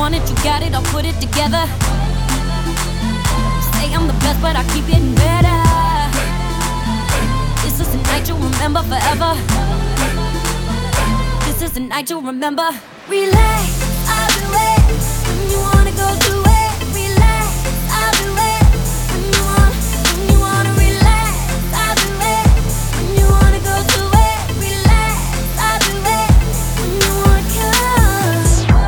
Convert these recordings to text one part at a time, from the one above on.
want it, you got it, I'll put it together. Say I'm the best, but I keep getting better. This is the night you'll remember forever. This is the night you'll remember. Relax, I'll do it. When you wanna go do it. Relax, I'll do it. When you wanna relax, I'll do it. When you wanna go do it. Relax, I'll do it. When you wanna come.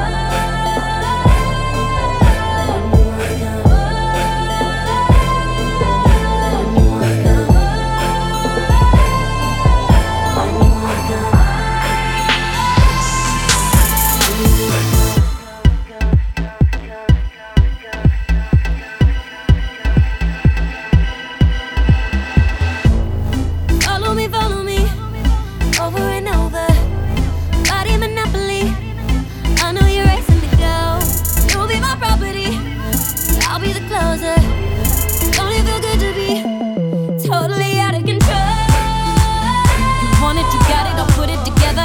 Follow me, over and over. Body monopoly. I know you're racing to go. You'll be my property. I'll be the closer. Don't it feel good to be totally out of control? You want it, you got it, I'll put it together.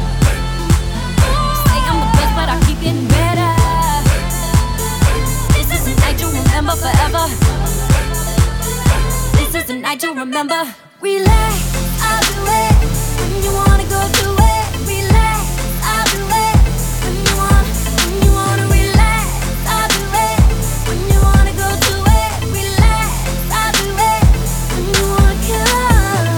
Say I'm the best, but I keep getting better. This is the night you'll remember forever. This is the night you'll remember. Relax, I'll do it. When you wanna go do it. Relax, I'll do it. When you wanna relax, I'll do it. When you wanna go do it. Relax, I'll do it. When you wanna come.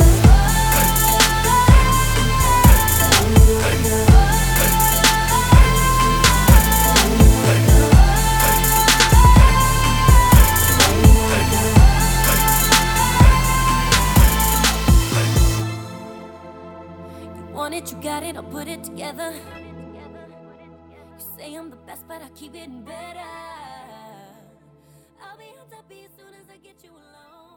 Want it, you got it, I'll put it together. You say I'm the best, but I keep getting better. I'll be on top as soon as I get you alone.